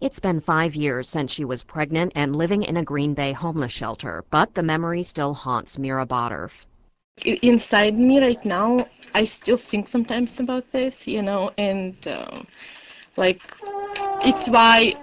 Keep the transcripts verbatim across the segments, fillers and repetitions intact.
It's been five years since she was pregnant and living in a Green Bay homeless shelter, but the memory still haunts Mira Bodorf. Inside me right now, I still think sometimes about this, you know, and um, like it's why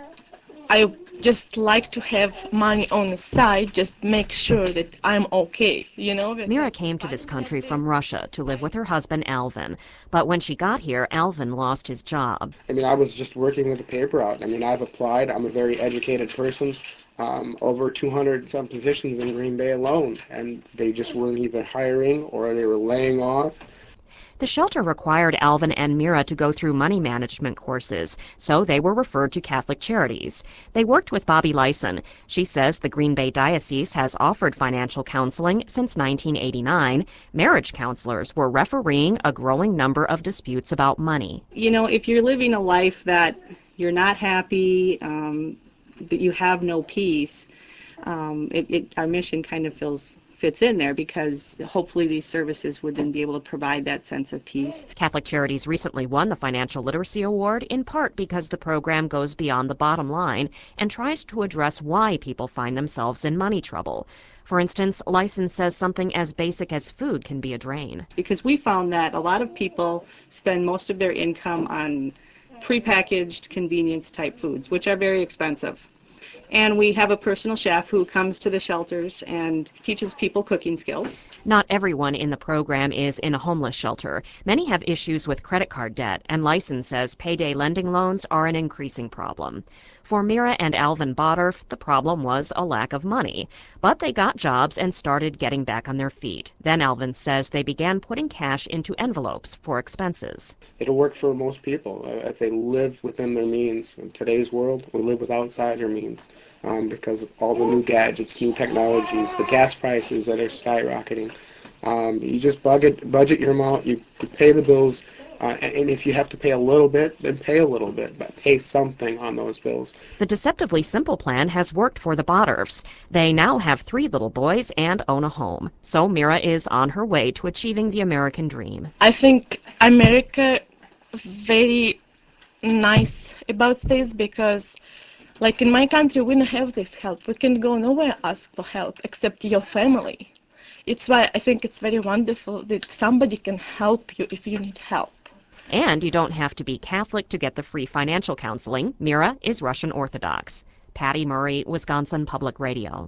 I just like to have money on the side, just make sure that I'm okay, you know. Mira came to this country from Russia to live with her husband Alvin, but when she got here, Alvin lost his job. I mean, I was just working with the paper out. I mean, I've applied. I'm a very educated person. Um, over two hundred some positions in Green Bay alone, and they just weren't either hiring or they were laying off. The shelter required Alvin and Mira to go through money management courses, so they were referred to Catholic Charities. They worked with Bobby Lyson. She says the Green Bay Diocese has offered financial counseling since nineteen eighty-nine. Marriage counselors were refereeing a growing number of disputes about money. You know, if you're living a life that you're not happy, um, that you have no peace, um, it, it, our mission kind of feels fits in there, because hopefully these services would then be able to provide that sense of peace. Catholic Charities recently won the Financial Literacy Award, in part because the program goes beyond the bottom line and tries to address why people find themselves in money trouble. For instance, Lyson says something as basic as food can be a drain. Because we found that a lot of people spend most of their income on prepackaged convenience type foods, which are very expensive. And we have a personal chef who comes to the shelters and teaches people cooking skills. Not everyone in the program is in a homeless shelter. Many have issues with credit card debt, and Lyson says payday lending loans are an increasing problem. For Mira and Alvin Bodorf, the problem was a lack of money. But they got jobs and started getting back on their feet. Then Alvin says they began putting cash into envelopes for expenses. It'll work for most people uh, if they live within their means. In today's world, we live with outside our means um, because of all the new gadgets, new technologies, the gas prices that are skyrocketing. Um, you just budget, budget your amount, you, you pay the bills, uh, and if you have to pay a little bit, then pay a little bit, but pay something on those bills. The deceptively simple plan has worked for the Bodorfs. They now have three little boys and own a home. So Mira is on her way to achieving the American dream. I think America very nice about this, because like in my country, we don't have this help. We can go nowhere ask for help except your family. It's why I think it's very wonderful that somebody can help you if you need help. And you don't have to be Catholic to get the free financial counseling. Mira is Russian Orthodox. Patty Murray, Wisconsin Public Radio.